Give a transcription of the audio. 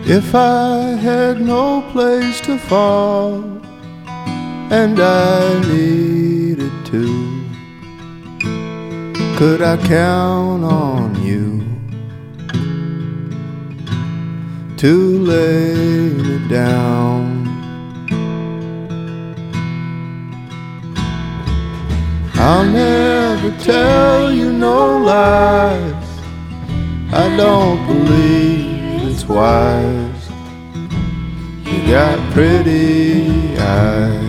If I had no place to fall and I needed to, could I count on you to lay me down? I'll never tell you no lies, I don't believe it's wise. You got pretty eyes.